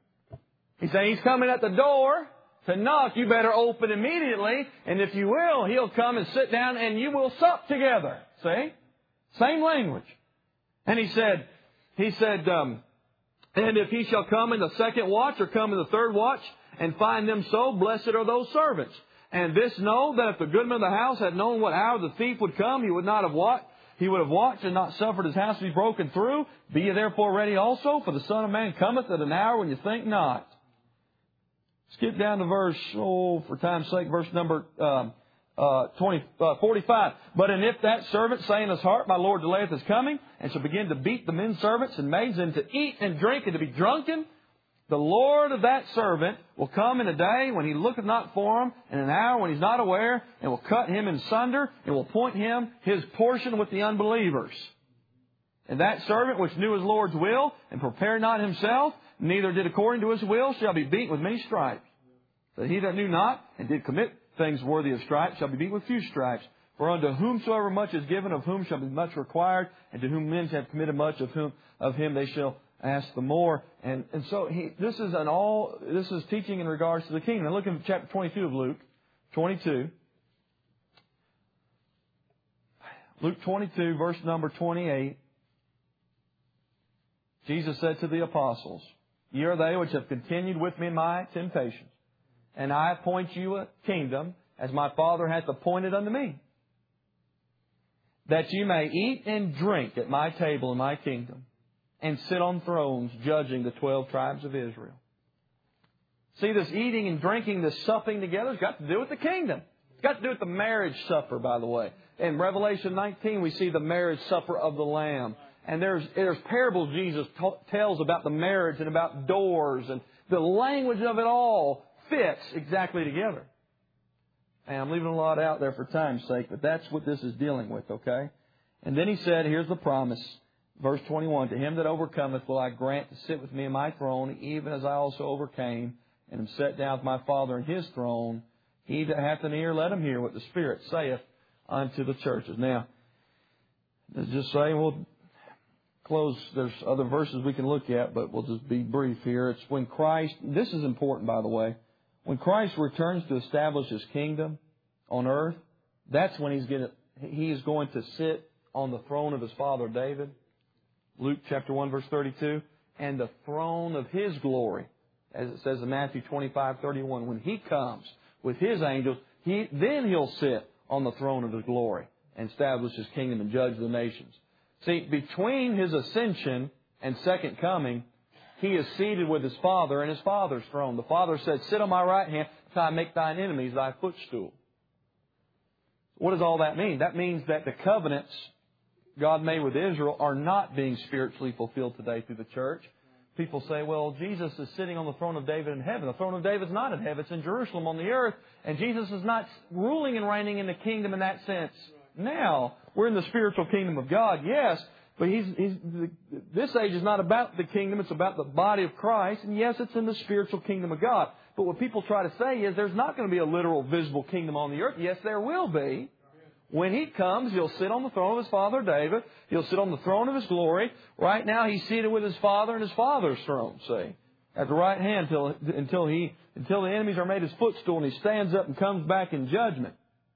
He's saying He's coming at the door to knock. You better open immediately, and if you will, He'll come and sit down and you will sup together. See? Same language. And He said, He said, um, and if He shall come in the second watch or come in the third watch and find them so, blessed are those servants. And this know, that if the goodman of the house had known what hour the thief would come, he would not have watched. He would have watched and not suffered his house to be broken through. Be ye therefore ready also, for the Son of Man cometh at an hour when you think not. Skip down to verse, oh, for time's sake, verse number um, uh, twenty, uh, forty-five. But and if that servant say in his heart, my Lord delayeth his coming, and shall begin to beat the men servants and maids, and to eat and drink and to be drunken, the Lord of that servant will come in a day when he looketh not for him, and an hour when he's not aware, and will cut him in sunder, and will appoint him his portion with the unbelievers. And that servant which knew his Lord's will, and prepared not himself, neither did according to his will, shall be beaten with many stripes. But he that knew not, and did commit things worthy of stripes, shall be beaten with few stripes. For unto whomsoever much is given, of whom shall be much required, and to whom men have committed much, of whom of him they shall ask the more. And and so he, this is an all this is teaching in regards to the kingdom. Now look at chapter twenty-two of Luke, twenty-two. Luke twenty-two, verse number twenty-eight. Jesus said to the apostles, Ye are they which have continued with me in my temptations, and I appoint you a kingdom, as my Father hath appointed unto me, that ye may eat and drink at my table in my kingdom, and sit on thrones judging the twelve tribes of Israel. See, this eating and drinking, this supping together, has got to do with the kingdom. It's got to do with the marriage supper, by the way. In Revelation nineteen, we see the marriage supper of the Lamb. And there's, there's parables Jesus t- tells about the marriage and about doors, and the language of it all fits exactly together. And I'm leaving a lot out there for time's sake, but that's what this is dealing with, okay? And then he said, here's the promise, verse twenty-one, To him that overcometh will I grant to sit with me in my throne, even as I also overcame, and am set down with my Father in his throne. He that hath an ear, let him hear what the Spirit saith unto the churches. Now, let's just say, we'll close. There's other verses we can look at, but we'll just be brief here. It's when Christ, this is important, by the way, when Christ returns to establish his kingdom on earth, that's when he's going to, he is going to sit on the throne of his father David. Luke chapter one, verse thirty-two. And the throne of his glory, as it says in Matthew twenty-five, thirty-one. When he comes with his angels, he, then he'll sit on the throne of his glory and establish his kingdom and judge the nations. See, between his ascension and second coming, he is seated with his Father in his Father's throne. The Father said, Sit on my right hand until I make thine enemies thy footstool. What does all that mean? That means that the covenants God made with Israel are not being spiritually fulfilled today through the church. People say, well, Jesus is sitting on the throne of David in heaven. The throne of David is not in heaven. It's in Jerusalem on the earth. And Jesus is not ruling and reigning in the kingdom in that sense. Now, we're in the spiritual kingdom of God, yes, but he's, he's, this age is not about the kingdom. It's about the body of Christ. And yes, it's in the spiritual kingdom of God. But what people try to say is there's not going to be a literal visible kingdom on the earth. Yes, there will be. When he comes, he'll sit on the throne of his father David. He'll sit on the throne of his glory. Right now, he's seated with his Father in his Father's throne, see, at the right hand until, until, he, until the enemies are made his footstool and he stands up and comes back in judgment.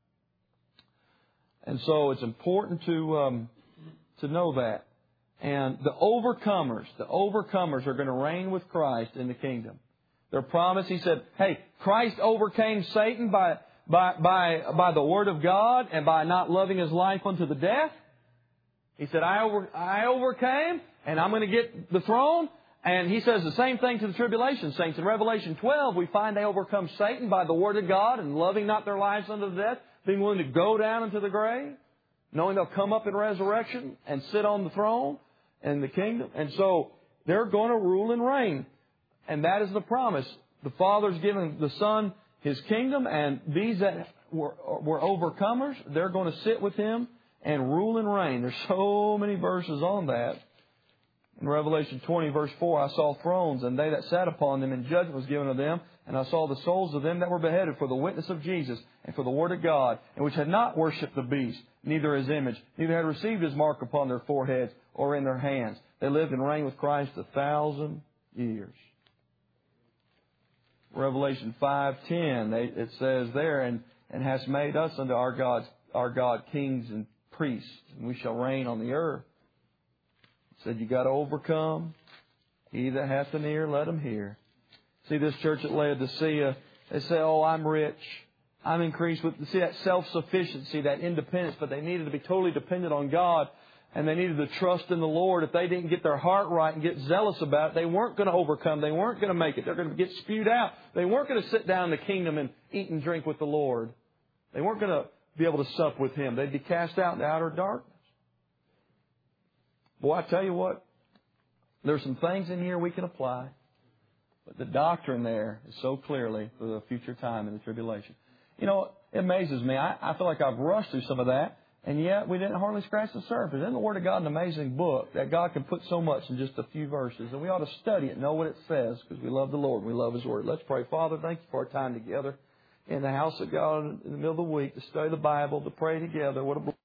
And so it's important to um, to know that. And the overcomers, the overcomers are going to reign with Christ in the kingdom. Their promise, he said, hey, Christ overcame Satan by by by by the word of God and by not loving his life unto the death. He said, I over I overcame, and I'm going to get the throne. And he says the same thing to the tribulation saints. In Revelation twelve, we find they overcome Satan by the word of God and loving not their lives unto the death, being willing to go down into the grave, knowing they'll come up in resurrection and sit on the throne and the kingdom. And so they're going to rule and reign. And that is the promise. The Father's given the Son His kingdom, and these that were, were overcomers, they're going to sit with Him and rule and reign. There's so many verses on that. In Revelation twenty, verse four, I saw thrones, and they that sat upon them, and judgment was given to them. And I saw the souls of them that were beheaded for the witness of Jesus and for the word of God, and which had not worshipped the beast, neither his image, neither had received his mark upon their foreheads or in their hands. They lived and reigned with Christ a thousand years. Revelation five ten, it says there, and, and hast made us unto our God, our God kings and priests, and we shall reign on the earth. Said you got to overcome. He that hath an ear, let him hear. See, this church at Laodicea, they say, oh, I'm rich. I'm increased with, see, that self-sufficiency, that independence, but they needed to be totally dependent on God, and they needed to trust in the Lord. If they didn't get their heart right and get zealous about it, they weren't going to overcome. They weren't going to make it. They're going to get spewed out. They weren't going to sit down in the kingdom and eat and drink with the Lord. They weren't going to be able to sup with Him. They'd be cast out into outer darkness. Boy, I tell you what, there's some things in here we can apply. But the doctrine there is so clearly for the future time in the tribulation. You know, it amazes me. I, I feel like I've rushed through some of that, and yet we didn't hardly scratch the surface. Isn't the Word of God an amazing book that God can put so much in just a few verses? And we ought to study it and know what it says because we love the Lord and we love His Word. Let's pray. Father, thank you for our time together in the house of God in the middle of the week to study the Bible, to pray together. What a